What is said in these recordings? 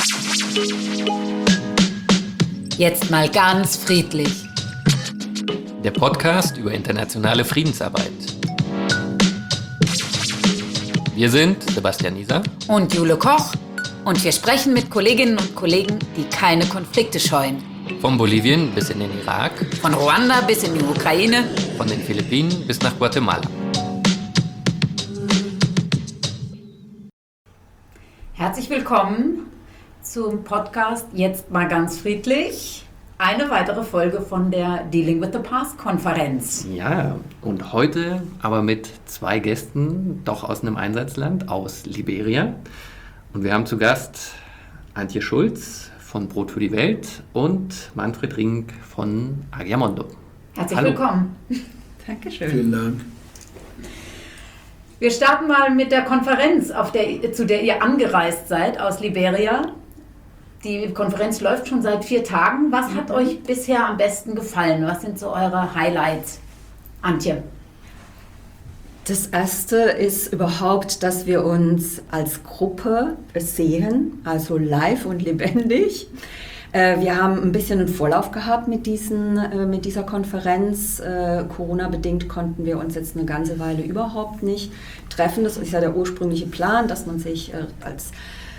Jetzt mal ganz friedlich. Der Podcast über internationale Friedensarbeit. Wir sind Sebastian Nieser Und Jule Koch. Und wir sprechen mit Kolleginnen und Kollegen, die keine Konflikte scheuen. von Bolivien bis in den Irak, Von Ruanda bis in die Ukraine. von den Philippinen bis nach Guatemala. Herzlich willkommen zum Podcast Jetzt mal ganz friedlich. Eine weitere Folge von der Dealing with the Past Konferenz. Ja, und heute aber mit zwei Gästen, doch aus einem Einsatzland, aus Liberia. Und wir haben zu Gast Antje Schulz von Brot für die Welt und Manfred Rink von Agiamondo. Herzlich Hallo. willkommen. Dankeschön. Vielen Dank. Wir starten mal mit der Konferenz, zu der ihr angereist seid aus Liberia. Die Konferenz läuft schon seit 4 Tagen. Was hat euch bisher am besten gefallen? Was sind so eure Highlights? Antje. Das erste ist überhaupt, dass wir uns als Gruppe sehen, also live und lebendig. Wir haben ein bisschen einen Vorlauf gehabt mit dieser Konferenz. Corona-bedingt konnten wir uns jetzt eine ganze Weile überhaupt nicht treffen. Das ist ja der ursprüngliche Plan, dass man sich als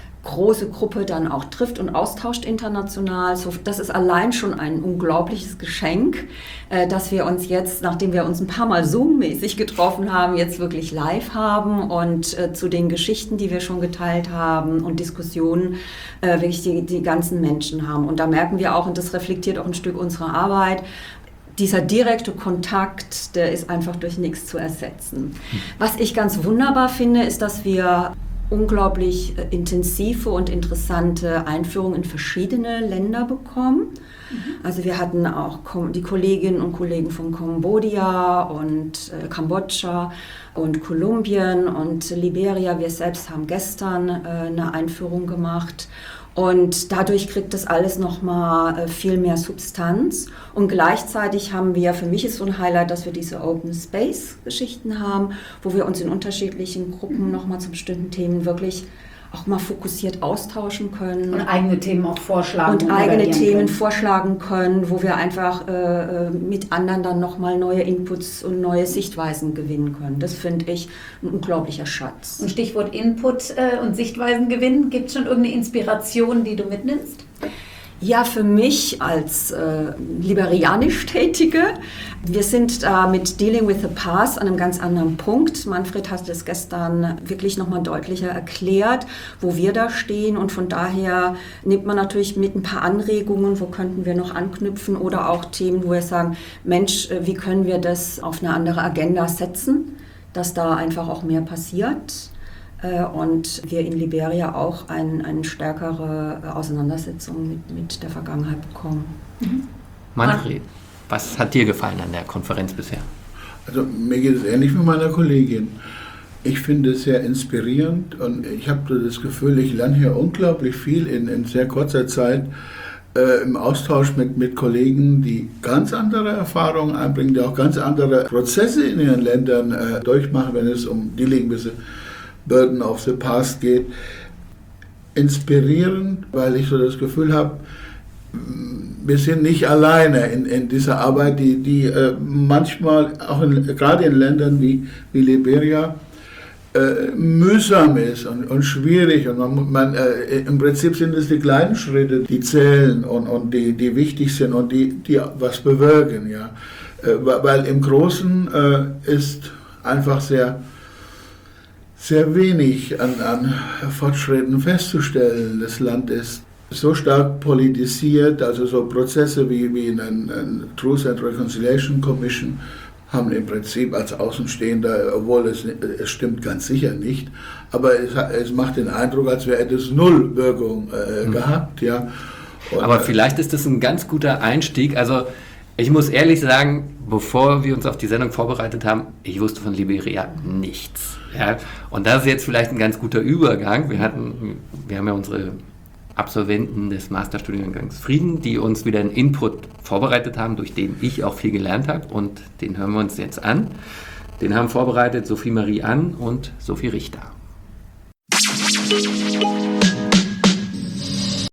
große Gruppe dann auch trifft und austauscht international. So, das ist allein schon ein unglaubliches Geschenk, dass wir uns jetzt, nachdem wir uns ein paar Mal Zoom-mäßig getroffen haben, jetzt wirklich live haben und zu den Geschichten, die wir schon geteilt haben und Diskussionen, wirklich die ganzen Menschen haben. Und da merken wir auch, und das reflektiert auch ein Stück unserer Arbeit, dieser direkte Kontakt, der ist einfach durch nichts zu ersetzen. Was ich ganz wunderbar finde, ist, dass wir unglaublich intensive und interessante Einführungen in verschiedene Länder bekommen. Also wir hatten auch die Kolleginnen und Kollegen von Kambodscha und Kambodscha und Kolumbien und Liberia. Wir selbst haben gestern eine Einführung gemacht. Und dadurch kriegt das alles nochmal viel mehr Substanz. Und gleichzeitig haben wir, für mich ist so ein Highlight, dass wir diese Open Space Geschichten haben, wo wir uns in unterschiedlichen Gruppen nochmal zu bestimmten Themen wirklich auch mal fokussiert austauschen können. Und eigene Themen auch vorschlagen. Und eigene Themen vorschlagen können, wo wir einfach mit anderen dann nochmal neue Inputs und neue Sichtweisen gewinnen können. Das finde ich ein unglaublicher Schatz. Und Stichwort Input und Sichtweisen gewinnen. Gibt es schon irgendeine Inspiration, die du mitnimmst? Ja, für mich als liberianisch Tätige, wir sind da mit Dealing with the Past an einem ganz anderen Punkt. Manfred hat es gestern wirklich nochmal deutlicher erklärt, wo wir da stehen, und von daher nimmt man natürlich mit ein paar Anregungen, wo könnten wir noch anknüpfen, oder auch Themen, wo wir sagen, Mensch, wie können wir das auf eine andere Agenda setzen, dass da einfach auch mehr passiert. Und wir in Liberia auch eine stärkere Auseinandersetzung mit der Vergangenheit bekommen. Manfred, was hat dir gefallen an der Konferenz bisher? Also mir geht es ähnlich wie meiner Kollegin. Ich finde es sehr inspirierend und ich habe das Gefühl, ich lerne hier unglaublich viel in sehr kurzer Zeit im Austausch mit Kollegen, die ganz andere Erfahrungen einbringen, die auch ganz andere Prozesse in ihren Ländern durchmachen, wenn es um Dealing with the Burden of the Past geht. Inspirierend, weil ich so das Gefühl habe, wir sind nicht alleine in dieser Arbeit, die manchmal auch gerade in Ländern wie Liberia mühsam ist und schwierig. Und im Prinzip sind es die kleinen Schritte, die zählen und die wichtig sind und die was bewirken. Ja. Weil im Großen ist einfach sehr wenig an Fortschritten festzustellen. Das Land ist so stark politisiert, also so Prozesse wie eine Truth and Reconciliation Commission haben im Prinzip als Außenstehender, obwohl es stimmt ganz sicher nicht, aber es macht den Eindruck, als wäre es null Wirkung gehabt. Ja. Und, Aber vielleicht ist das ein ganz guter Einstieg. Also ich muss ehrlich sagen, bevor wir uns auf die Sendung vorbereitet haben, ich wusste von Liberia nichts. Ja? Und das ist jetzt vielleicht ein ganz guter Übergang. Wir haben ja unsere Absolventen des Masterstudiengangs Frieden, die uns wieder einen Input vorbereitet haben, durch den ich auch viel gelernt habe, und den hören wir uns jetzt an. Den haben vorbereitet Sophie Marie Ann und Sophie Richter.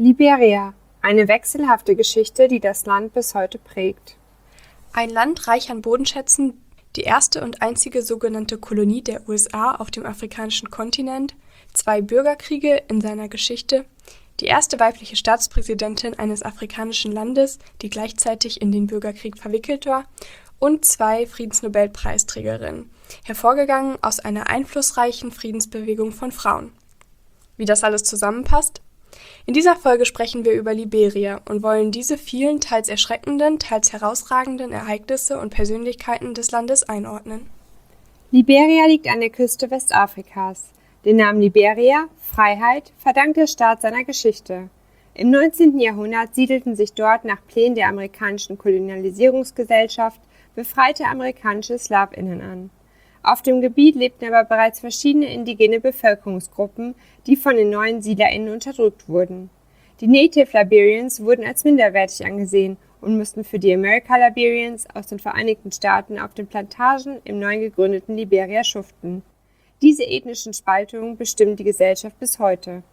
Liberia, eine wechselhafte Geschichte, die das Land bis heute prägt. Ein Land reich an Bodenschätzen, die erste und einzige sogenannte Kolonie der USA auf dem afrikanischen Kontinent, 2 Bürgerkriege in seiner Geschichte, die erste weibliche Staatspräsidentin eines afrikanischen Landes, die gleichzeitig in den Bürgerkrieg verwickelt war, und 2 Friedensnobelpreisträgerinnen, hervorgegangen aus einer einflussreichen Friedensbewegung von Frauen. Wie das alles zusammenpasst? In dieser Folge sprechen wir über Liberia und wollen diese vielen, teils erschreckenden, teils herausragenden Ereignisse und Persönlichkeiten des Landes einordnen. Liberia liegt an der Küste Westafrikas. Den Namen Liberia, Freiheit, verdankt der Staat seiner Geschichte. Im 19. Jahrhundert siedelten sich dort nach Plänen der amerikanischen Kolonialisierungsgesellschaft befreite amerikanische SlawInnen an. Auf dem Gebiet lebten aber bereits verschiedene indigene Bevölkerungsgruppen, die von den neuen SiedlerInnen unterdrückt wurden. Die Native Liberians wurden als minderwertig angesehen und mussten für die American Liberians aus den Vereinigten Staaten auf den Plantagen im neu gegründeten Liberia schuften. Diese ethnischen Spaltungen bestimmen die Gesellschaft bis heute.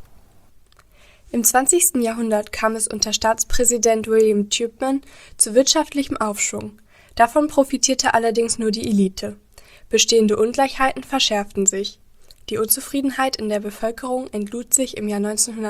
Im 20. Jahrhundert kam es unter Staatspräsident William Tubman zu wirtschaftlichem Aufschwung. Davon profitierte allerdings nur die Elite. Bestehende Ungleichheiten verschärften sich. Die Unzufriedenheit in der Bevölkerung entlud sich im Jahr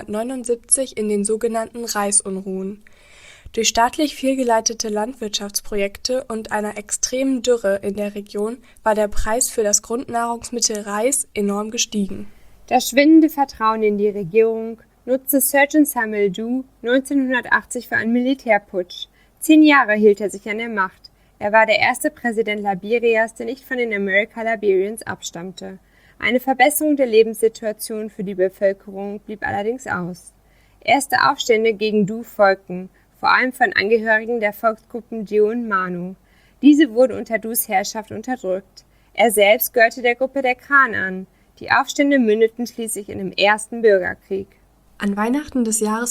1979 in den sogenannten Reisunruhen. Durch staatlich fehlgeleitete Landwirtschaftsprojekte und einer extremen Dürre in der Region war der Preis für das Grundnahrungsmittel Reis enorm gestiegen. Das schwindende Vertrauen in die Regierung nutzte Sergeant Samuel Doe 1980 für einen Militärputsch. 10 Jahre hielt er sich an der Macht. Er war der erste Präsident Liberias, der nicht von den American Liberians abstammte. Eine Verbesserung der Lebenssituation für die Bevölkerung blieb allerdings aus. Erste Aufstände gegen Doe folgten, vor allem von Angehörigen der Volksgruppen Dio und Manu. Diese wurden unter Does Herrschaft unterdrückt. Er selbst gehörte der Gruppe der Kran an. Die Aufstände mündeten schließlich in dem ersten Bürgerkrieg. An Weihnachten des Jahres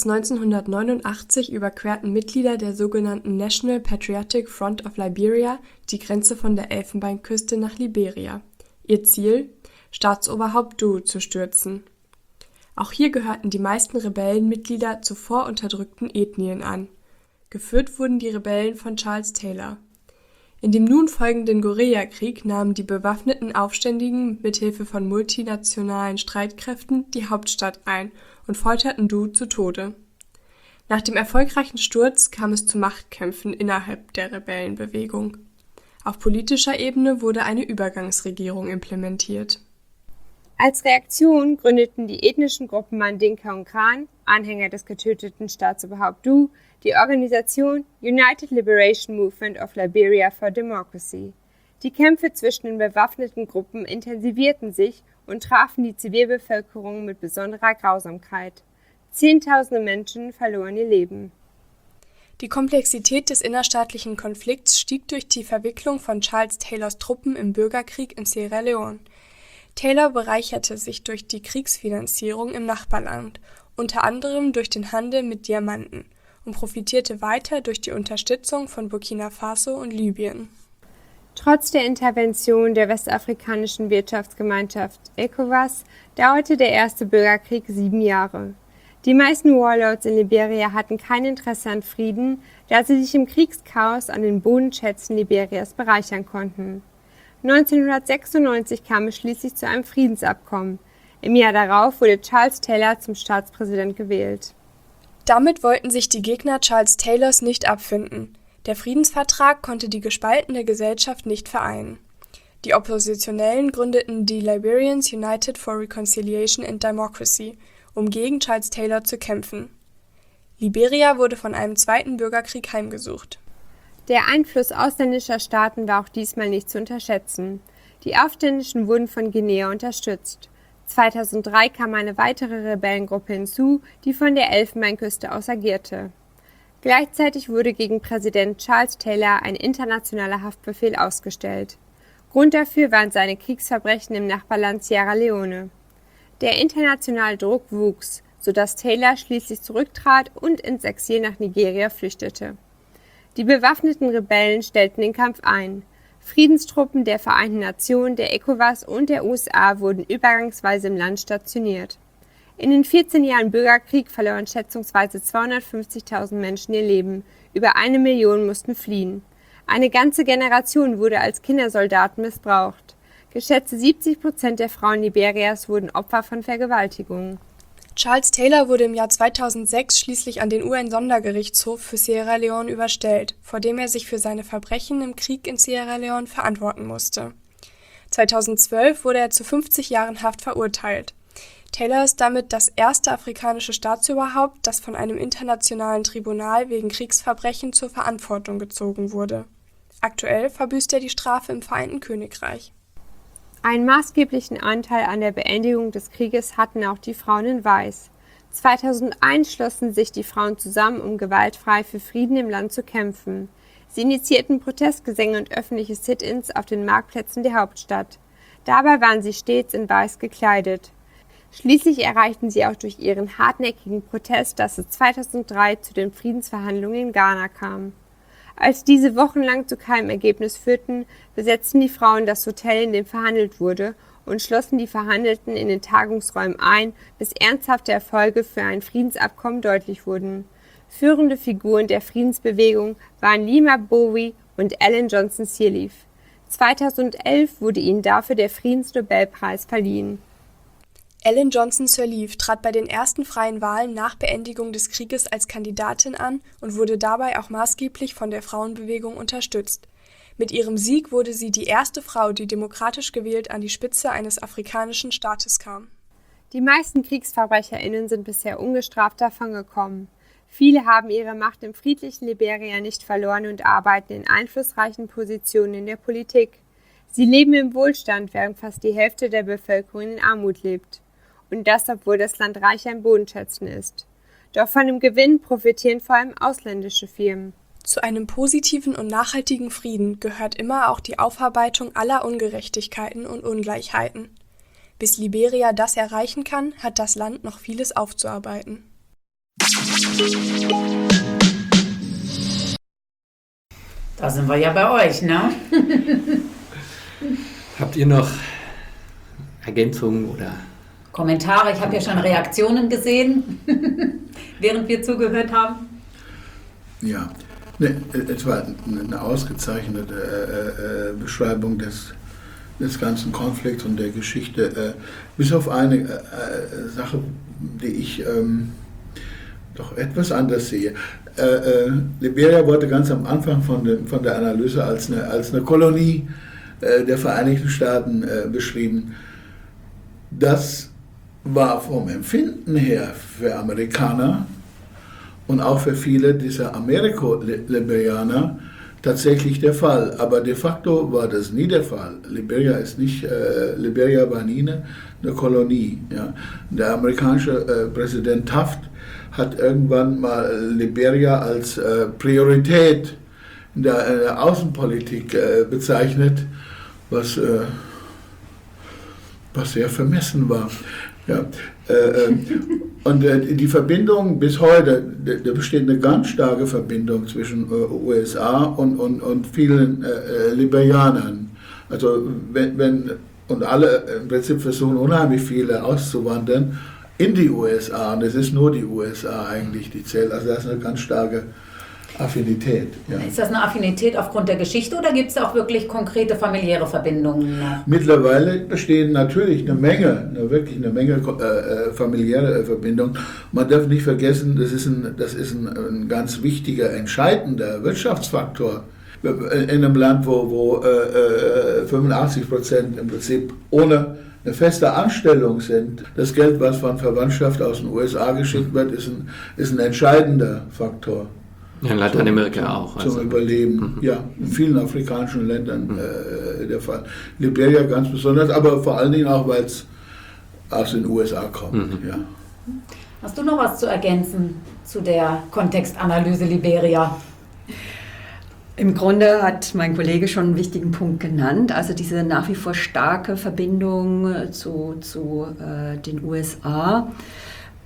1989 überquerten Mitglieder der sogenannten National Patriotic Front of Liberia die Grenze von der Elfenbeinküste nach Liberia. Ihr Ziel? Staatsoberhaupt Doe zu stürzen. Auch hier gehörten die meisten Rebellenmitglieder zuvor unterdrückten Ethnien an. Geführt wurden die Rebellen von Charles Taylor. In dem nun folgenden Guerillakrieg nahmen die bewaffneten Aufständischen mithilfe von multinationalen Streitkräften die Hauptstadt ein und folterten Doe zu Tode. Nach dem erfolgreichen Sturz kam es zu Machtkämpfen innerhalb der Rebellenbewegung. Auf politischer Ebene wurde eine Übergangsregierung implementiert. Als Reaktion gründeten die ethnischen Gruppen Mandinka und Kran, Anhänger des getöteten Staatsoberhaupt Doe, die Organisation United Liberation Movement of Liberia for Democracy. Die Kämpfe zwischen den bewaffneten Gruppen intensivierten sich und trafen die Zivilbevölkerung mit besonderer Grausamkeit. Zehntausende Menschen verloren ihr Leben. Die Komplexität des innerstaatlichen Konflikts stieg durch die Verwicklung von Charles Taylors Truppen im Bürgerkrieg in Sierra Leone. Taylor bereicherte sich durch die Kriegsfinanzierung im Nachbarland, unter anderem durch den Handel mit Diamanten, und profitierte weiter durch die Unterstützung von Burkina Faso und Libyen. Trotz der Intervention der westafrikanischen Wirtschaftsgemeinschaft ECOWAS dauerte der erste Bürgerkrieg 7 Jahre. Die meisten Warlords in Liberia hatten kein Interesse an Frieden, da sie sich im Kriegschaos an den Bodenschätzen Liberias bereichern konnten. 1996 kam es schließlich zu einem Friedensabkommen. Im Jahr darauf wurde Charles Taylor zum Staatspräsident gewählt. Damit wollten sich die Gegner Charles Taylors nicht abfinden. Der Friedensvertrag konnte die gespaltene Gesellschaft nicht vereinen. Die Oppositionellen gründeten die Liberians United for Reconciliation and Democracy, um gegen Charles Taylor zu kämpfen. Liberia wurde von einem zweiten Bürgerkrieg heimgesucht. Der Einfluss ausländischer Staaten war auch diesmal nicht zu unterschätzen. Die Aufständischen wurden von Guinea unterstützt. 2003 kam eine weitere Rebellengruppe hinzu, die von der Elfenbeinküste aus agierte. Gleichzeitig wurde gegen Präsident Charles Taylor ein internationaler Haftbefehl ausgestellt. Grund dafür waren seine Kriegsverbrechen im Nachbarland Sierra Leone. Der internationale Druck wuchs, sodass Taylor schließlich zurücktrat und ins Exil nach Nigeria flüchtete. Die bewaffneten Rebellen stellten den Kampf ein. Friedenstruppen der Vereinten Nationen, der ECOWAS und der USA wurden übergangsweise im Land stationiert. In den 14 Jahren Bürgerkrieg verloren schätzungsweise 250.000 Menschen ihr Leben. Über 1 Million mussten fliehen. Eine ganze Generation wurde als Kindersoldaten missbraucht. Geschätzte 70% der Frauen Liberias wurden Opfer von Vergewaltigungen. Charles Taylor wurde im Jahr 2006 schließlich an den UN-Sondergerichtshof für Sierra Leone überstellt, vor dem er sich für seine Verbrechen im Krieg in Sierra Leone verantworten musste. 2012 wurde er zu 50 Jahren Haft verurteilt. Taylor ist damit das erste afrikanische Staatsoberhaupt, das von einem internationalen Tribunal wegen Kriegsverbrechen zur Verantwortung gezogen wurde. Aktuell verbüßt er die Strafe im Vereinten Königreich. Einen maßgeblichen Anteil an der Beendigung des Krieges hatten auch die Frauen in Weiß. 2001 schlossen sich die Frauen zusammen, um gewaltfrei für Frieden im Land zu kämpfen. Sie initiierten Protestgesänge und öffentliche Sit-ins auf den Marktplätzen der Hauptstadt. Dabei waren sie stets in Weiß gekleidet. Schließlich erreichten sie auch durch ihren hartnäckigen Protest, dass es 2003 zu den Friedensverhandlungen in Ghana kam. Als diese wochenlang zu keinem Ergebnis führten, besetzten die Frauen das Hotel, in dem verhandelt wurde, und schlossen die Verhandelten in den Tagungsräumen ein, bis ernsthafte Erfolge für ein Friedensabkommen deutlich wurden. Führende Figuren der Friedensbewegung waren Lima Bowie und Ellen Johnson Sirleaf. 2011 wurde ihnen dafür der Friedensnobelpreis verliehen. Ellen Johnson Sirleaf trat bei den ersten freien Wahlen nach Beendigung des Krieges als Kandidatin an und wurde dabei auch maßgeblich von der Frauenbewegung unterstützt. Mit ihrem Sieg wurde sie die erste Frau, die demokratisch gewählt an die Spitze eines afrikanischen Staates kam. Die meisten KriegsverbrecherInnen sind bisher ungestraft davongekommen. Viele haben ihre Macht im friedlichen Liberia nicht verloren und arbeiten in einflussreichen Positionen in der Politik. Sie leben im Wohlstand, während fast die Hälfte der Bevölkerung in Armut lebt. Und das, obwohl das Land reich an Bodenschätzen ist. Doch von dem Gewinn profitieren vor allem ausländische Firmen. Zu einem positiven und nachhaltigen Frieden gehört immer auch die Aufarbeitung aller Ungerechtigkeiten und Ungleichheiten. Bis Liberia das erreichen kann, hat das Land noch vieles aufzuarbeiten. Da sind wir ja bei euch, ne? Habt ihr noch Ergänzungen oder Kommentare? Ich habe ja schon Reaktionen gesehen, während wir zugehört haben. Ja, es war eine ausgezeichnete Beschreibung des ganzen Konflikts und der Geschichte. Bis auf eine Sache, die ich doch etwas anders sehe. Liberia wurde ganz am Anfang von der Analyse als eine Kolonie der Vereinigten Staaten beschrieben. Das war vom Empfinden her für Amerikaner und auch für viele dieser Ameriko-Liberianer tatsächlich der Fall. Aber de facto war das nie der Fall. Liberia war nie eine Kolonie. Ja. Der amerikanische Präsident Taft hat irgendwann mal Liberia als Priorität in der Außenpolitik bezeichnet, was sehr vermessen war. Ja. Und die Verbindung bis heute, da besteht eine ganz starke Verbindung zwischen USA und vielen Liberianern. Also und alle im Prinzip versuchen unheimlich viele auszuwandern in die USA. Und es ist nur die USA eigentlich, die zählt. Also das ist eine ganz starke Affinität. Ja. Ist das eine Affinität aufgrund der Geschichte oder gibt es auch wirklich konkrete familiäre Verbindungen? Mittlerweile bestehen natürlich wirklich eine Menge familiäre Verbindungen. Man darf nicht vergessen, das ist ein ganz wichtiger, entscheidender Wirtschaftsfaktor. In einem Land, wo 85% im Prinzip ohne eine feste Anstellung sind. Das Geld, was von Verwandtschaft aus den USA geschickt wird, ist ein entscheidender Faktor. Ja, in Lateinamerika auch. Zum Überleben. Ja, in vielen afrikanischen Ländern der Fall. Liberia ganz besonders, aber vor allen Dingen auch, weil es aus den USA kommt. Ja. Hast du noch was zu ergänzen zu der Kontextanalyse Liberia? Im Grunde hat mein Kollege schon einen wichtigen Punkt genannt, also diese nach wie vor starke Verbindung zu den USA.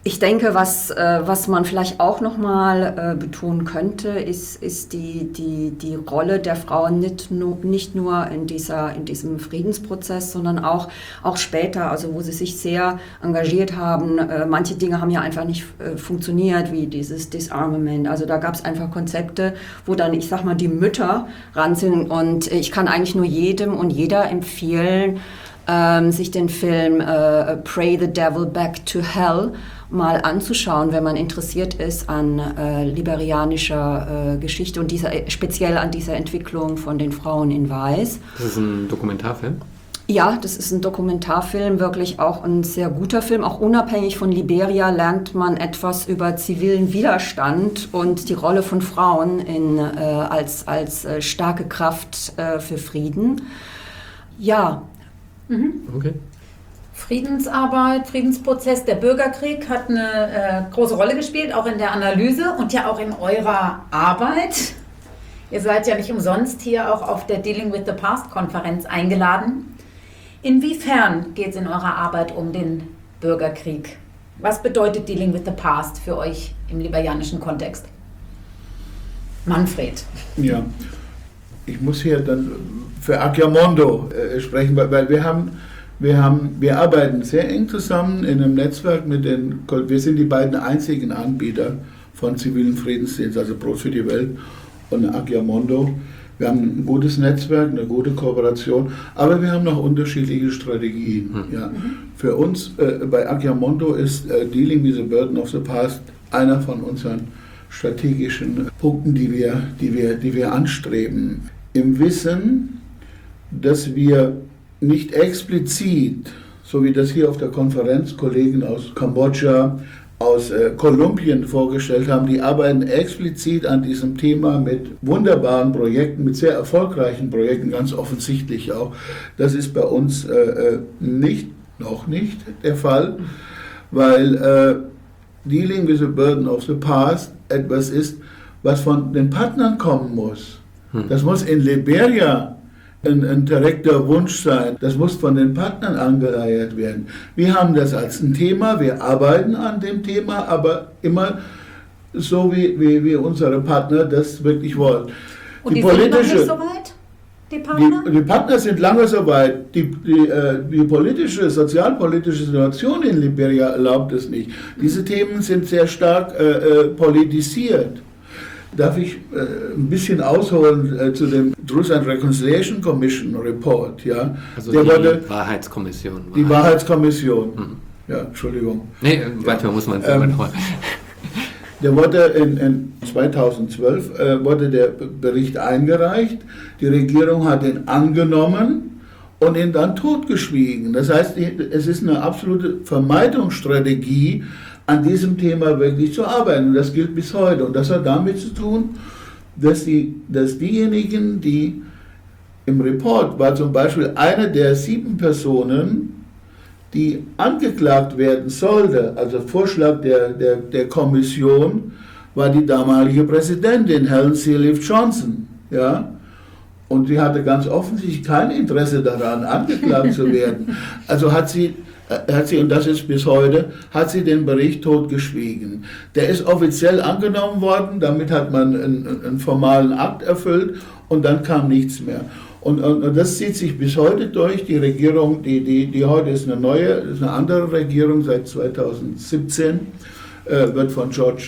Ich denke, was man vielleicht auch nochmal betonen könnte, ist die Rolle der Frauen nicht nur in diesem Friedensprozess, sondern auch später, also wo sie sich sehr engagiert haben. Manche Dinge haben ja einfach nicht funktioniert, wie dieses Disarmament. Also da gab es einfach Konzepte, wo dann, ich sag mal, die Mütter ran sind. Und ich kann eigentlich nur jedem und jeder empfehlen, sich den Film Pray the Devil Back to Hell mal anzuschauen, wenn man interessiert ist an liberianischer Geschichte und speziell an dieser Entwicklung von den Frauen in Weiß. Das ist ein Dokumentarfilm? Ja, das ist ein Dokumentarfilm, wirklich auch ein sehr guter Film. Auch unabhängig von Liberia lernt man etwas über zivilen Widerstand und die Rolle von Frauen als starke Kraft für Frieden. Ja. Okay. Friedensarbeit, Friedensprozess, der Bürgerkrieg hat eine große Rolle gespielt, auch in der Analyse und ja auch in eurer Arbeit. Ihr seid ja nicht umsonst hier auch auf der Dealing with the Past-Konferenz eingeladen. Inwiefern geht es in eurer Arbeit um den Bürgerkrieg? Was bedeutet Dealing with the Past für euch im liberianischen Kontext? Manfred. Ja, ich muss hier dann für Agiamondo sprechen, weil wir arbeiten sehr eng zusammen in einem Netzwerk wir sind die beiden einzigen Anbieter von zivilen Friedensdienst, also Brot für die Welt und Agiamondo. Wir haben ein gutes Netzwerk, eine gute Kooperation, aber wir haben noch unterschiedliche Strategien. Ja. Für uns bei Agiamondo ist Dealing with the Burden of the Past einer von unseren strategischen Punkten, die wir anstreben. Im Wissen, dass wir nicht explizit, so wie das hier auf der Konferenz Kollegen aus Kambodscha, aus Kolumbien vorgestellt haben, die arbeiten explizit an diesem Thema mit wunderbaren Projekten, mit sehr erfolgreichen Projekten, ganz offensichtlich auch. Das ist bei uns noch nicht der Fall, weil Dealing with the Burden of the Past etwas ist, was von den Partnern kommen muss. Das muss in Liberia ein direkter Wunsch sein. Das muss von den Partnern angeleiert werden. Wir haben das als ein Thema, wir arbeiten an dem Thema, aber immer so, wie unsere Partner das wirklich wollen. Und die sind noch nicht so weit, die Partner? Die Partner sind lange so weit. Die politische, sozialpolitische Situation in Liberia erlaubt es nicht. Diese Themen sind sehr stark politisiert. Darf ich ein bisschen ausholen zu dem Truth and Reconciliation Commission Report? Ja? Also die Wahrheitskommission. Die Wahrheitskommission. Ja, Entschuldigung. Nee, manchmal muss man es selber noch. Der wurde in 2012 wurde der Bericht eingereicht. Die Regierung hat ihn angenommen und ihn dann totgeschwiegen. Das heißt, es ist eine absolute Vermeidungsstrategie, an diesem Thema wirklich zu arbeiten. Und das gilt bis heute. Und das hat damit zu tun, dass diejenigen, die im Report war zum Beispiel eine der 7 Personen, die angeklagt werden sollte, also Vorschlag der Kommission, war die damalige Präsidentin Helen Sirleaf Johnson. Ja? Und sie hatte ganz offensichtlich kein Interesse daran, angeklagt zu werden. Also hat sie, und das ist bis heute, hat sie den Bericht totgeschwiegen. Der ist offiziell angenommen worden, damit hat man einen formalen Akt erfüllt und dann kam nichts mehr. Und das zieht sich bis heute durch. Die Regierung, die heute ist eine andere Regierung, seit 2017, wird von George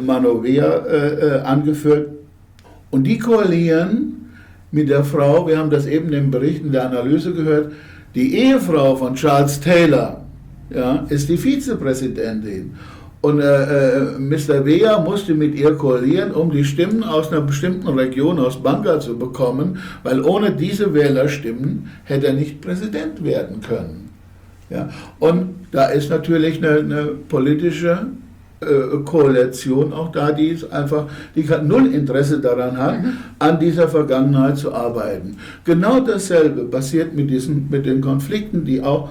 Manovea angeführt. Und die koalieren mit der Frau, wir haben das eben im Bericht in der Analyse gehört, die Ehefrau von Charles Taylor, ja, ist die Vizepräsidentin. Und Mr. Weah musste mit ihr koalieren, um die Stimmen aus einer bestimmten Region, aus Banga, zu bekommen, weil ohne diese Wählerstimmen hätte er nicht Präsident werden können. Ja. Und da ist natürlich eine politische Koalition auch da, die null Interesse daran hat, an dieser Vergangenheit zu arbeiten. Genau dasselbe passiert mit den Konflikten, die auch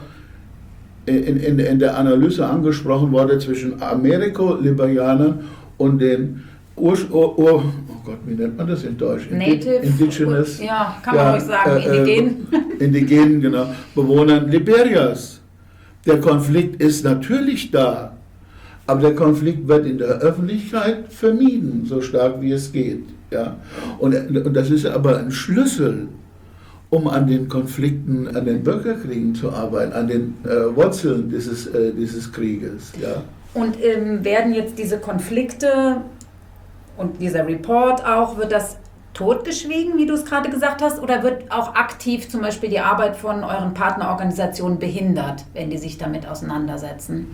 in der Analyse angesprochen wurde zwischen Ameriko-Liberianern und den oh Gott, wie nennt man das in Deutsch? Indigenous. Ja, kann man ruhig sagen, indigenen. Indigenen, genau. Bewohnern Liberias. Der Konflikt ist natürlich da, Aber der Konflikt wird in der Öffentlichkeit vermieden, so stark wie es geht. Ja? Und das ist aber ein Schlüssel, um an den Konflikten, an den Bürgerkriegen zu arbeiten, an den Wurzeln dieses Krieges. Ja? Und werden jetzt diese Konflikte und dieser Report auch, wird das totgeschwiegen, wie du es gerade gesagt hast, oder wird auch aktiv zum Beispiel die Arbeit von euren Partnerorganisationen behindert, wenn die sich damit auseinandersetzen?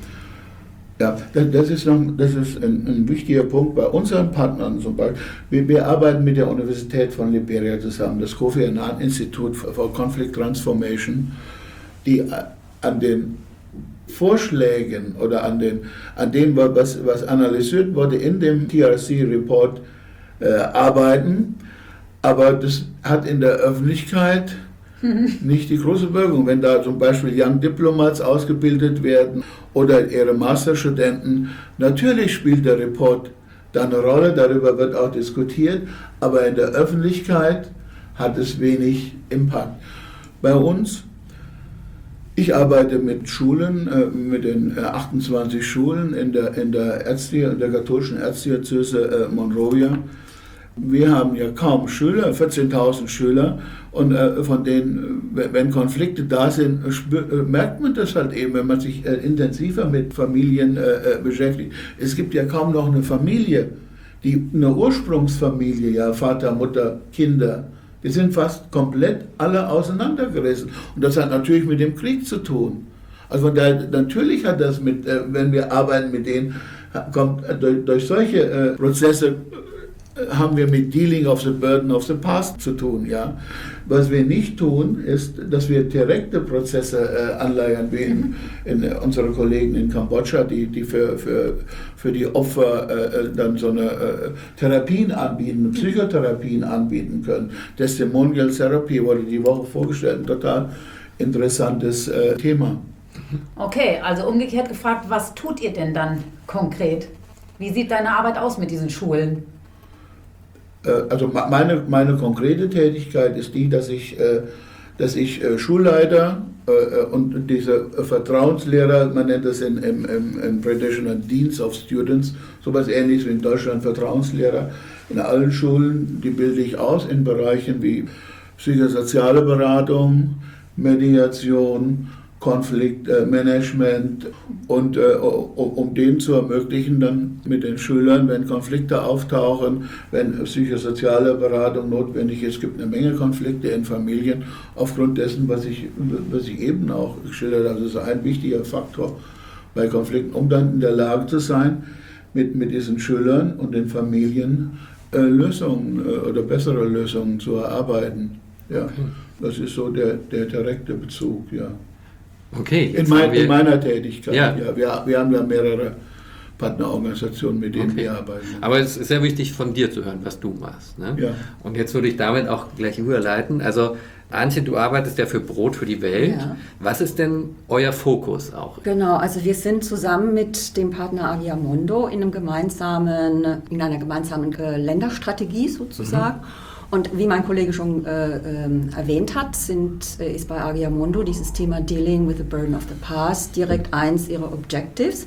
Ja, das ist ein wichtiger Punkt bei unseren Partnern zum Beispiel. Wir arbeiten mit der Universität von Liberia zusammen, das Kofi Annan Institute for Conflict Transformation, die an den Vorschlägen oder an dem, was analysiert wurde in dem TRC-Report, arbeiten, aber das hat in der Öffentlichkeit nicht die große Wirkung. Wenn da zum Beispiel Young Diplomats ausgebildet werden oder ihre Masterstudenten, natürlich spielt der Report da eine Rolle, darüber wird auch diskutiert, aber in der Öffentlichkeit hat es wenig Impact. Bei uns, ich arbeite mit Schulen, mit den 28 Schulen in der katholischen Erzdiözese Monrovia. Wir haben ja kaum Schüler, 14.000 Schüler, und von denen, wenn Konflikte da sind, merkt man das halt eben, wenn man sich intensiver mit Familien beschäftigt. Es gibt ja kaum noch eine Familie, eine Ursprungsfamilie, ja, Vater, Mutter, Kinder, die sind fast komplett alle auseinandergerissen. Und das hat natürlich mit dem Krieg zu tun. Also natürlich hat das wenn wir arbeiten mit denen, kommt durch solche Prozesse, haben wir mit Dealing of the Burden of the Past zu tun. Ja? Was wir nicht tun, ist, dass wir direkte Prozesse anleiern, wie unsere Kollegen in Kambodscha, die für die Opfer dann so eine Therapien anbieten, Psychotherapien anbieten können. Testimonial Therapy wurde die Woche vorgestellt, ein total interessantes Thema. Okay, also umgekehrt gefragt, was tut ihr denn dann konkret? Wie sieht deine Arbeit aus mit diesen Schulen? Also meine konkrete Tätigkeit ist die, dass ich Schulleiter und diese Vertrauenslehrer, man nennt das in British Deans of Students, sowas ähnliches wie in Deutschland Vertrauenslehrer, in allen Schulen, die bilde ich aus in Bereichen wie psychosoziale Beratung, Mediation, Konfliktmanagement und um denen zu ermöglichen, dann mit den Schülern, wenn Konflikte auftauchen, wenn psychosoziale Beratung notwendig ist, es gibt eine Menge Konflikte in Familien, aufgrund dessen, was ich eben auch geschildert habe, das ist ein wichtiger Faktor bei Konflikten, um dann in der Lage zu sein, mit diesen Schülern und den Familien Lösungen oder bessere Lösungen zu erarbeiten. Ja, das ist so der direkte Bezug, ja. Okay. In meiner Tätigkeit, ja. Wir haben da mehrere Partnerorganisationen, mit denen wir arbeiten. Aber es ist sehr wichtig, von dir zu hören, was du machst. Ne? Ja. Und jetzt würde ich damit auch gleich überleiten. Also Antje, du arbeitest ja für Brot für die Welt. Ja. Was ist denn euer Fokus auch? Genau, also wir sind zusammen mit dem Partner Agiamondo in einer gemeinsamen Länderstrategie sozusagen. Und wie mein Kollege schon erwähnt hat, ist bei Agiamondo dieses Thema Dealing with the Burden of the Past direkt eins ihrer Objectives.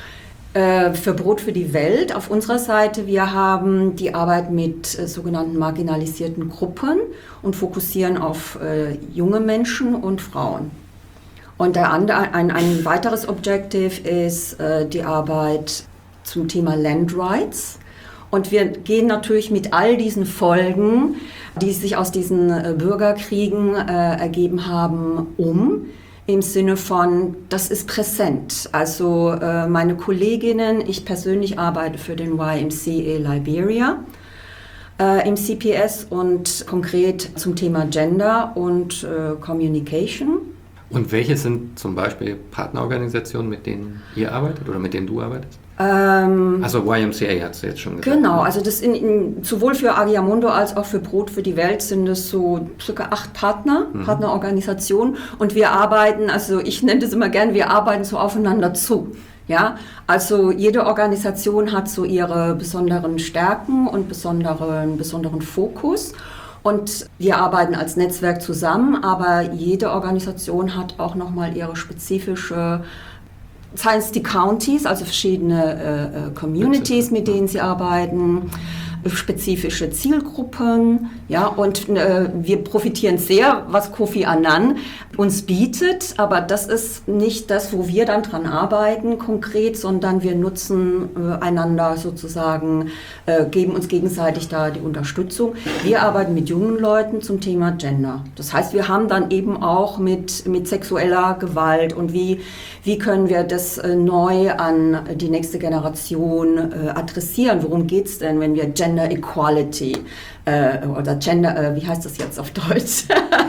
Für Brot für die Welt auf unserer Seite, wir haben die Arbeit mit sogenannten marginalisierten Gruppen und fokussieren auf junge Menschen und Frauen. Und ein weiteres Objective ist die Arbeit zum Thema Land Rights. Und wir gehen natürlich mit all diesen Folgen, die sich aus diesen Bürgerkriegen ergeben haben, im Sinne von, das ist präsent. Also meine Kolleginnen, ich persönlich arbeite für den YMCA Liberia im CPS und konkret zum Thema Gender und Communication. Und welche sind zum Beispiel Partnerorganisationen, mit denen ihr arbeitet oder mit denen du arbeitest? Also YMCA hat es jetzt schon gesagt. Genau, also das sowohl für Agiamondo als auch für Brot für die Welt sind es so circa 8 Partnerorganisationen und wir arbeiten, also ich nenne das immer gern, wir arbeiten so aufeinander zu. Ja, also jede Organisation hat so ihre besonderen Stärken und besonderen Fokus. Und wir arbeiten als Netzwerk zusammen, aber jede Organisation hat auch nochmal ihre spezifische seien es die Counties, also verschiedene Communities, mit denen sie arbeiten, spezifische Zielgruppen, ja, und wir profitieren sehr, was Kofi Annan uns bietet, aber das ist nicht das, wo wir dann dran arbeiten konkret, sondern wir nutzen einander sozusagen, geben uns gegenseitig da die Unterstützung. Wir arbeiten mit jungen Leuten zum Thema Gender. Das heißt, wir haben dann eben auch mit sexueller Gewalt und wie können wir das neu an die nächste Generation adressieren? Worum geht es denn, wenn wir Gender Equality oder Gender, wie heißt das jetzt auf Deutsch?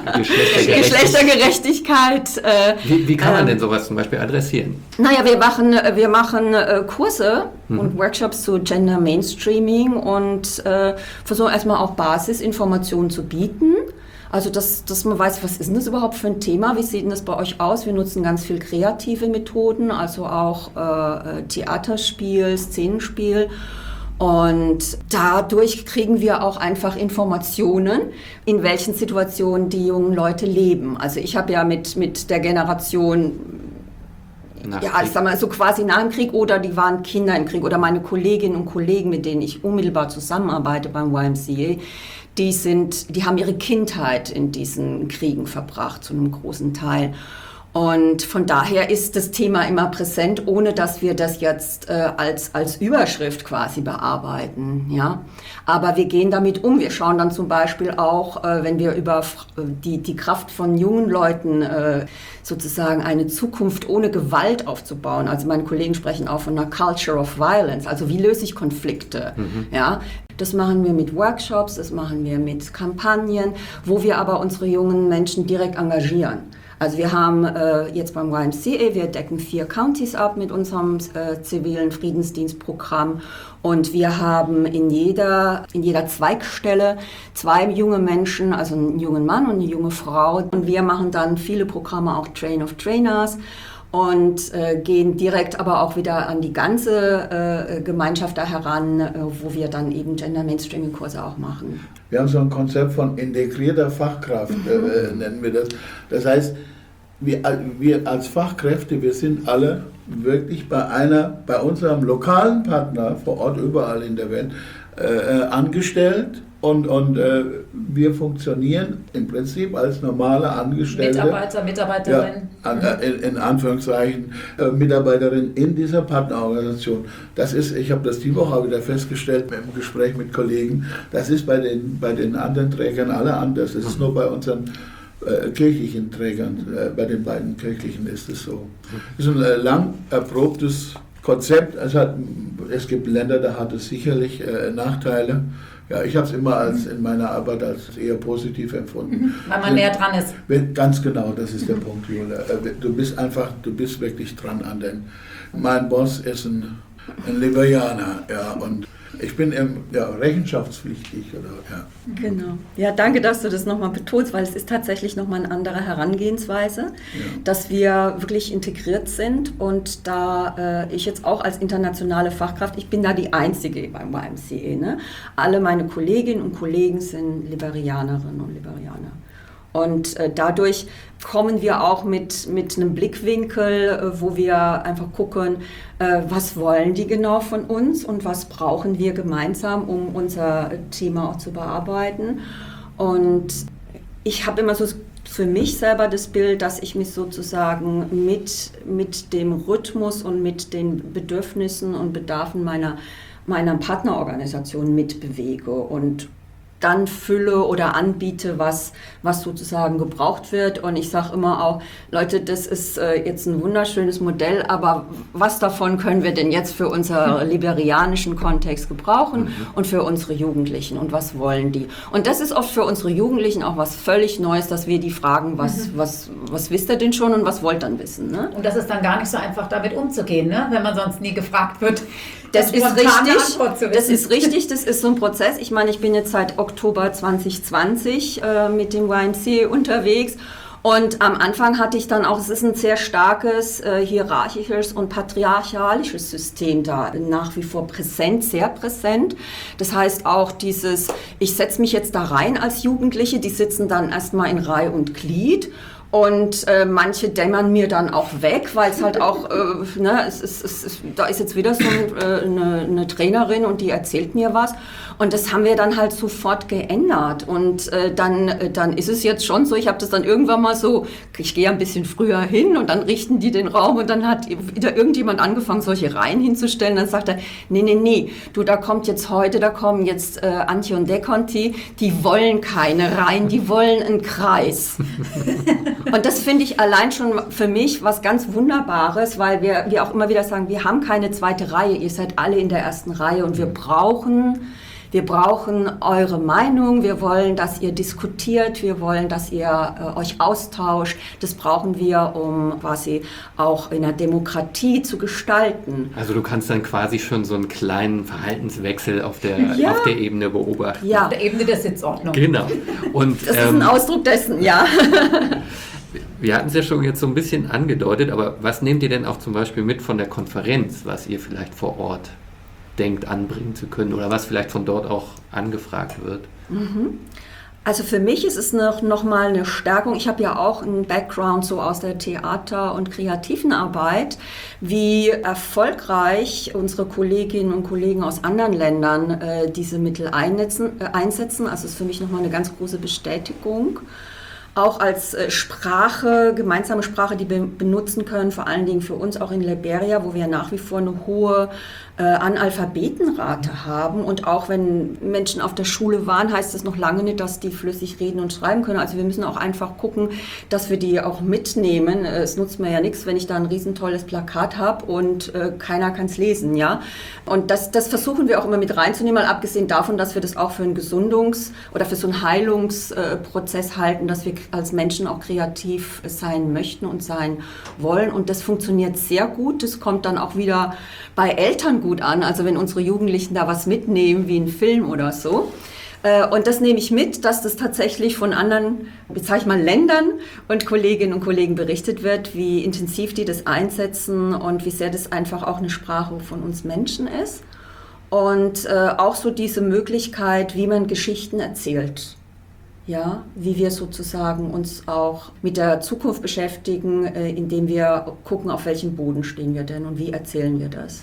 Geschlechtergerechtigkeit. Wie kann man denn sowas zum Beispiel adressieren? Naja, wir machen Kurse und Workshops zu Gender Mainstreaming und versuchen erstmal auch Basisinformationen zu bieten. Also, dass man weiß, was ist denn das überhaupt für ein Thema? Wie sieht denn das bei euch aus? Wir nutzen ganz viel kreative Methoden, also auch Theaterspiel, Szenenspiel. Und dadurch kriegen wir auch einfach Informationen, in welchen Situationen die jungen Leute leben. Also ich habe ja mit der Generation, ich sag mal so quasi nach dem Krieg, oder die waren Kinder im Krieg, oder meine Kolleginnen und Kollegen, mit denen ich unmittelbar zusammenarbeite beim YMCA, die haben ihre Kindheit in diesen Kriegen verbracht, zu einem großen Teil. Und von daher ist das Thema immer präsent, ohne dass wir das jetzt als Überschrift quasi bearbeiten. Ja? Aber wir gehen damit um. Wir schauen dann zum Beispiel auch, wenn wir über die Kraft von jungen Leuten sozusagen eine Zukunft ohne Gewalt aufzubauen. Also meine Kollegen sprechen auch von einer Culture of Violence. Also wie löse ich Konflikte? Ja? Das machen wir mit Workshops, das machen wir mit Kampagnen, wo wir aber unsere jungen Menschen direkt engagieren. Also wir haben jetzt beim YMCA, wir decken 4 Counties ab mit unserem zivilen Friedensdienstprogramm und wir haben in jeder Zweigstelle 2 junge Menschen, also einen jungen Mann und eine junge Frau, und wir machen dann viele Programme, auch Train of Trainers, und gehen direkt aber auch wieder an die ganze Gemeinschaft da heran, wo wir dann eben Gender-Mainstreaming-Kurse auch machen. Wir haben so ein Konzept von integrierter Fachkraft, nennen wir das. Das heißt, wir als Fachkräfte, wir sind alle wirklich bei unserem lokalen Partner vor Ort überall in der Welt angestellt. Und wir funktionieren im Prinzip als normale Angestellte. Mitarbeiterin. Ja, in Anführungszeichen, Mitarbeiterin in dieser Partnerorganisation. Das ist, ich habe das die Woche wieder festgestellt im Gespräch mit Kollegen, das ist bei den anderen Trägern alle anders. Das ist nur bei unseren kirchlichen Trägern, bei den beiden kirchlichen ist es so. Das ist ein lang erprobtes Konzept. Es gibt Länder, da hat es sicherlich Nachteile. Ja, ich habe es immer in meiner Arbeit als eher positiv empfunden. Weil man näher dran ist. Ganz genau, das ist der Punkt, Julia. Du bist wirklich dran an mein Boss ist ein Liberianer, ja, und ich bin rechenschaftspflichtig. Ja. Genau. Ja, danke, dass du das nochmal betonst, weil es ist tatsächlich nochmal eine andere Herangehensweise, dass wir wirklich integriert sind und da ich jetzt auch als internationale Fachkraft, ich bin da die Einzige beim YMCA, ne? Alle meine Kolleginnen und Kollegen sind Liberianerinnen und Liberianer. Und dadurch kommen wir auch mit einem Blickwinkel, wo wir einfach gucken, was wollen die genau von uns und was brauchen wir gemeinsam, um unser Thema auch zu bearbeiten. Und ich habe immer so für mich selber das Bild, dass ich mich sozusagen mit dem Rhythmus und mit den Bedürfnissen und Bedarfen meiner Partnerorganisation mitbewege und dann fülle oder anbiete, was sozusagen gebraucht wird. Und ich sage immer auch, Leute, das ist jetzt ein wunderschönes Modell, aber was davon können wir denn jetzt für unseren liberianischen Kontext gebrauchen und für unsere Jugendlichen und was wollen die? Und das ist oft für unsere Jugendlichen auch was völlig Neues, dass wir die fragen, was wisst ihr denn schon und was wollt ihr dann wissen? Ne? Und das ist dann gar nicht so einfach, damit umzugehen, ne? Wenn man sonst nie gefragt wird. Das ist richtig, das ist so ein Prozess. Ich meine, ich bin jetzt seit Oktober 2020 mit dem YMCA unterwegs und am Anfang hatte ich dann auch, es ist ein sehr starkes hierarchisches und patriarchalisches System da, nach wie vor präsent, sehr präsent. Das heißt auch dieses, ich setze mich jetzt da rein als Jugendliche, die sitzen dann erstmal in Reih und Glied. Und manche dämmern mir dann auch weg, weil es halt auch, da ist jetzt wieder so eine Trainerin und die erzählt mir was. Und das haben wir dann halt sofort geändert. Und dann ist es jetzt schon so, ich habe das dann irgendwann mal so, ich gehe ein bisschen früher hin und dann richten die den Raum und dann hat wieder irgendjemand angefangen, solche Reihen hinzustellen. Dann sagt er, nee, du, da kommen jetzt Antje und Deconti, die wollen keine Reihen, die wollen einen Kreis. Und das finde ich allein schon für mich was ganz Wunderbares, weil wir auch immer wieder sagen, wir haben keine zweite Reihe, ihr seid alle in der ersten Reihe und wir brauchen eure Meinung, wir wollen, dass ihr diskutiert, wir wollen, dass ihr euch austauscht. Das brauchen wir, um quasi auch in der Demokratie zu gestalten. Also du kannst dann quasi schon so einen kleinen Verhaltenswechsel auf der Ebene beobachten. Ja. Auf der Ebene der Sitzordnung. Genau. Und, das ist ein Ausdruck dessen, ja. Wir hatten es ja schon jetzt so ein bisschen angedeutet, aber was nehmt ihr denn auch zum Beispiel mit von der Konferenz, was ihr vielleicht vor Ort denkt, anbringen zu können oder was vielleicht von dort auch angefragt wird? Also für mich ist es noch mal eine Stärkung. Ich habe ja auch einen Background so aus der Theater- und kreativen Arbeit, wie erfolgreich unsere Kolleginnen und Kollegen aus anderen Ländern diese Mittel einsetzen. Also es ist für mich noch mal eine ganz große Bestätigung. Auch als Sprache, gemeinsame Sprache, die wir benutzen können, vor allen Dingen für uns auch in Liberia, wo wir nach wie vor eine hohe Analphabetenrate haben. Und auch wenn Menschen auf der Schule waren, heißt das noch lange nicht, dass die flüssig reden und schreiben können. Also wir müssen auch einfach gucken, dass wir die auch mitnehmen. Es nutzt mir ja nichts, wenn ich da ein riesentolles Plakat habe und keiner kann es lesen. Ja? Und das versuchen wir auch immer mit reinzunehmen, mal abgesehen davon, dass wir das auch für einen oder für so einen Heilungsprozess halten, dass wir als Menschen auch kreativ sein möchten und sein wollen. Und das funktioniert sehr gut. Das kommt dann auch wieder bei Eltern gut an. Also wenn unsere Jugendlichen da was mitnehmen, wie einen Film oder so. Und das nehme ich mit, dass das tatsächlich von anderen, sag ich mal, Ländern und Kolleginnen und Kollegen berichtet wird, wie intensiv die das einsetzen und wie sehr das einfach auch eine Sprache von uns Menschen ist. Und auch so diese Möglichkeit, wie man Geschichten erzählt. Ja, wie wir sozusagen uns auch mit der Zukunft beschäftigen, indem wir gucken, auf welchem Boden stehen wir denn und wie erzählen wir das.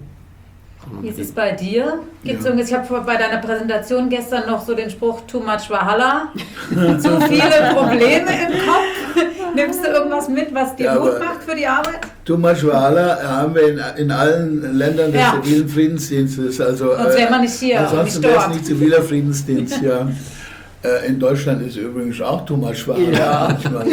Wie ist es bei dir? Gibt's irgendwas? Ich habe bei deiner Präsentation gestern noch so den Spruch Too much Wahala, zu viele Probleme im Kopf. Nimmst du irgendwas mit, was dir Mut macht für die Arbeit? Too much Wahala haben wir in allen Ländern des zivilen Friedensdienstes. Also, sonst wäre man nicht hier. Ansonsten wäre es nicht ziviler Friedensdienst, ja. In Deutschland ist übrigens auch Too much Wahala. Manchmal,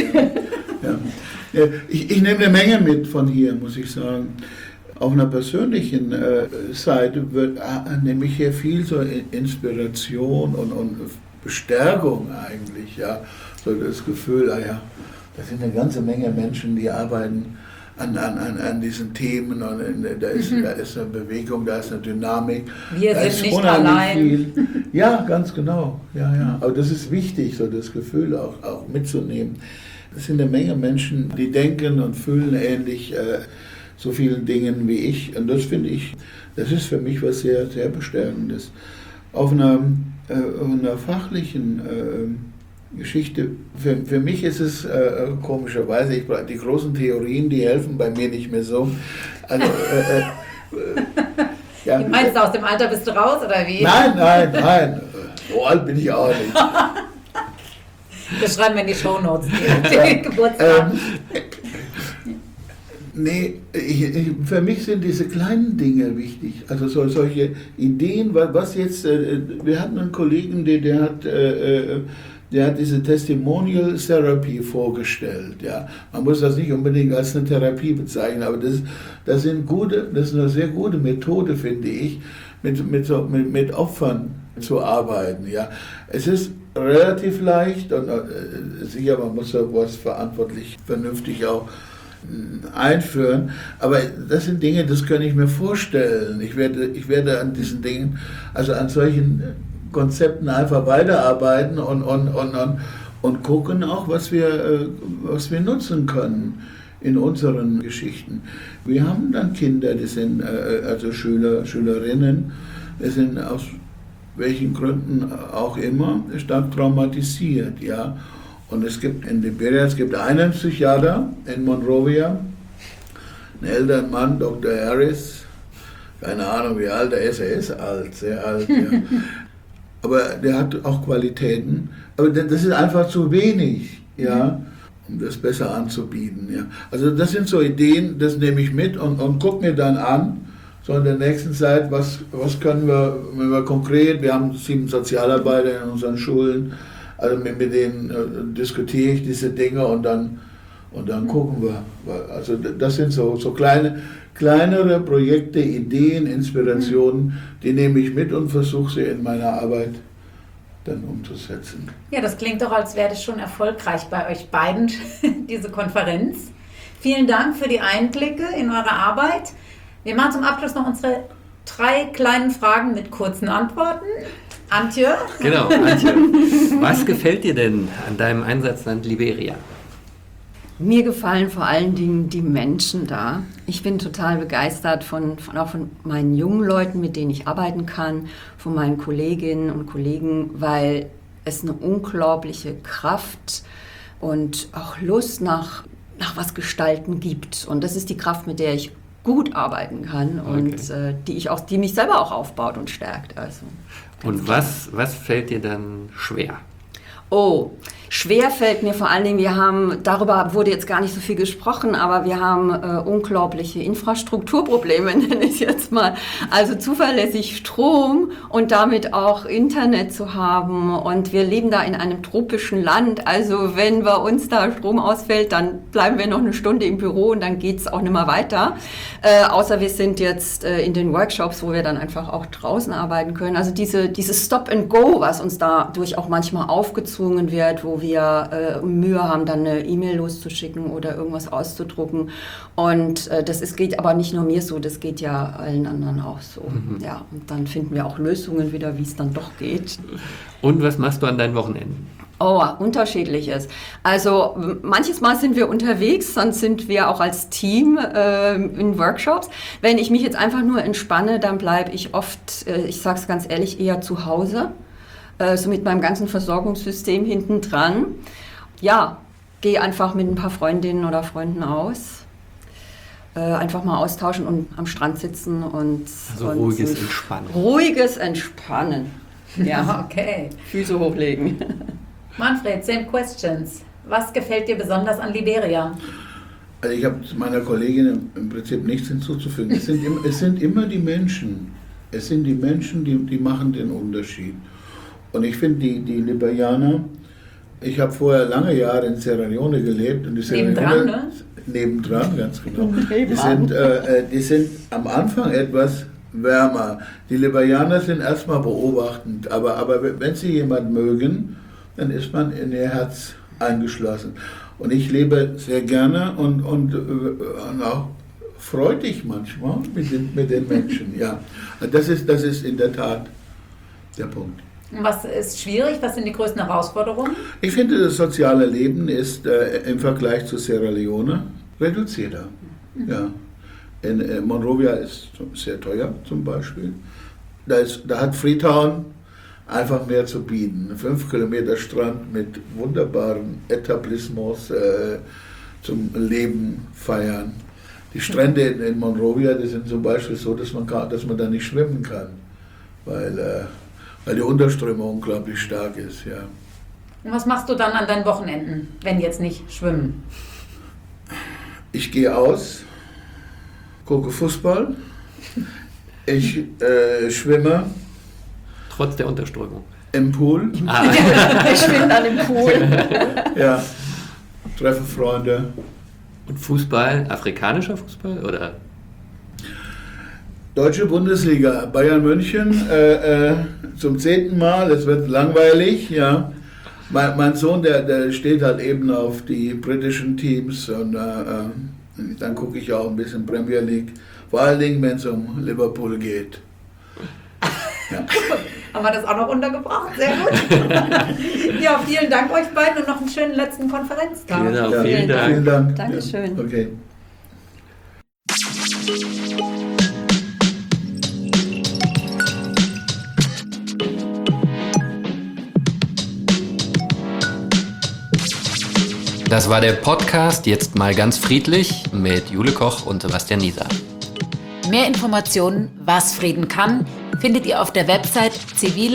ja. Ich nehme eine Menge mit von hier, muss ich sagen. Auf einer persönlichen Seite nehme ich hier viel so Inspiration und Bestärkung eigentlich. Ja. So das Gefühl, da sind eine ganze Menge Menschen, die arbeiten an diesen Themen. Und da ist eine Bewegung, da ist eine Dynamik. Wir sind nicht allein. Viel. Ja, ganz genau. Ja. Aber das ist wichtig, so das Gefühl auch mitzunehmen. Es sind eine Menge Menschen, die denken und fühlen ähnlich so vielen Dingen wie ich. Und das finde ich, das ist für mich was sehr, sehr Bestärkendes. Auf einer fachlichen Geschichte, für mich ist es komischerweise, die großen Theorien, die helfen bei mir nicht mehr so. Also, ja. Meinst du, aus dem Alter bist du raus, oder wie? Nein. So alt bin ich auch nicht. Das schreiben wir in die Shownotes, den Geburtstag. Nee, für mich sind diese kleinen Dinge wichtig. Also solche Ideen, was jetzt, wir hatten einen Kollegen, der hat diese Testimonial Therapy vorgestellt. Ja. Man muss das nicht unbedingt als eine Therapie bezeichnen, aber das ist eine sehr gute Methode, finde ich, mit Opfern zu arbeiten. Ja. Es ist relativ leicht und sicher, man muss sowas verantwortlich, vernünftig auch einführen, aber das sind Dinge, das kann ich mir vorstellen. Ich werde an diesen Dingen, also an solchen Konzepten einfach weiterarbeiten und gucken auch, was wir nutzen können in unseren Geschichten. Wir haben dann Kinder, die sind also Schülerinnen, die sind aus welchen Gründen auch immer stark traumatisiert, ja. Und es gibt in Liberia, es gibt einen Psychiater in Monrovia, ein älterer Mann, Dr. Harris, keine Ahnung wie alt er ist alt, sehr alt. Ja. Aber der hat auch Qualitäten, aber das ist einfach zu wenig, ja, um das besser anzubieten. Ja. Also das sind so Ideen, das nehme ich mit und gucke mir dann an, so in der nächsten Zeit, was können wir, wenn wir konkret, wir haben 7 Sozialarbeiter in unseren Schulen, also mit denen diskutiere ich diese Dinge und dann gucken wir. Also das sind so kleinere Projekte, Ideen, Inspirationen, die nehme ich mit und versuche sie in meiner Arbeit dann umzusetzen. Ja, das klingt doch, als wäre das schon erfolgreich bei euch beiden, diese Konferenz. Vielen Dank für die Einblicke in eure Arbeit. Wir machen zum Abschluss noch unsere 3 kleinen Fragen mit kurzen Antworten. Antje? Genau, Antje. Was gefällt dir denn an deinem Einsatzland Liberia? Mir gefallen vor allen Dingen die Menschen da. Ich bin total begeistert auch von meinen jungen Leuten, mit denen ich arbeiten kann, von meinen Kolleginnen und Kollegen, weil es eine unglaubliche Kraft und auch Lust nach was Gestalten gibt. Und das ist die Kraft, mit der ich gut arbeiten kann und die mich selber auch aufbaut und stärkt. Also, und was fällt dir dann schwer? Oh, schwer fällt mir vor allen Dingen, darüber wurde jetzt gar nicht so viel gesprochen, aber wir haben unglaubliche Infrastrukturprobleme, nenne ich es jetzt mal. Also zuverlässig Strom und damit auch Internet zu haben. Und wir leben da in einem tropischen Land. Also wenn bei uns da Strom ausfällt, dann bleiben wir noch eine Stunde im Büro und dann geht es auch nicht mehr weiter. Außer wir sind jetzt in den Workshops, wo wir dann einfach auch draußen arbeiten können. Also dieses Stop and Go, was uns dadurch auch manchmal aufgezwungen wird, wo wir Mühe haben, dann eine E-Mail loszuschicken oder irgendwas auszudrucken. Und geht aber nicht nur mir so, das geht ja allen anderen auch so. Ja, und dann finden wir auch Lösungen wieder, wie es dann doch geht. Und was machst du an deinen Wochenenden? Oh, unterschiedliches. Also manches Mal sind wir unterwegs, dann sind wir auch als Team in Workshops. Wenn ich mich jetzt einfach nur entspanne, dann bleibe ich oft, ich sage es ganz ehrlich, eher zu Hause. So mit meinem ganzen Versorgungssystem hinten dran. Ja, gehe einfach mit ein paar Freundinnen oder Freunden aus. Einfach mal austauschen und am Strand sitzen und... Also ruhiges Entspannen. Ruhiges Entspannen. Ja, okay. Füße hochlegen. Manfred, same questions. Was gefällt dir besonders an Liberia? Also ich habe meiner Kollegin im Prinzip nichts hinzuzufügen. Es sind immer die Menschen. Es sind die Menschen, die machen den Unterschied. Und ich finde, die Liberianer, ich habe vorher lange Jahre in Sierra Leone gelebt. Und die Nebendran, ne? Nebendran, ganz genau. Die sind am Anfang etwas wärmer. Die Liberianer sind erstmal beobachtend, aber wenn sie jemanden mögen, dann ist man in ihr Herz eingeschlossen. Und ich lebe sehr gerne und auch freudig manchmal mit den Menschen. Ja, das ist in der Tat der Punkt. Was ist schwierig? Was sind die größten Herausforderungen? Ich finde, das soziale Leben ist im Vergleich zu Sierra Leone reduzierter. Ja. In Monrovia ist sehr teuer zum Beispiel. Da hat Freetown einfach mehr zu bieten. 5 Kilometer Strand mit wunderbaren Etablissements zum Leben feiern. Die Strände in Monrovia, die sind zum Beispiel so, dass man da nicht schwimmen kann, weil die Unterströmung unglaublich stark ist. Ja. Und was machst du dann an deinen Wochenenden, wenn jetzt nicht schwimmen? Ich gehe aus, gucke Fußball, ich schwimme. Trotz der Unterströmung? Im Pool. Ich schwimme dann im Pool. Ja, treffe Freunde. Und Fußball, afrikanischer Fußball oder? Deutsche Bundesliga, Bayern München, zum 10. Mal, es wird langweilig, ja. Mein Sohn, der steht halt eben auf die britischen Teams und dann gucke ich auch ein bisschen Premier League, vor allen Dingen, wenn es um Liverpool geht. Ja. Haben wir das auch noch untergebracht? Sehr gut. Ja, vielen Dank euch beiden und noch einen schönen letzten Konferenztag. Genau, Ja, vielen Dank. Vielen Dank. Dankeschön. Ja, okay. Das war der Podcast Jetzt mal ganz friedlich mit Jule Koch und Sebastian Nieser. Mehr Informationen, was Frieden kann, findet ihr auf der Website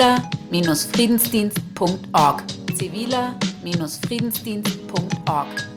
ziviler-friedensdienst.org. ziviler-friedensdienst.org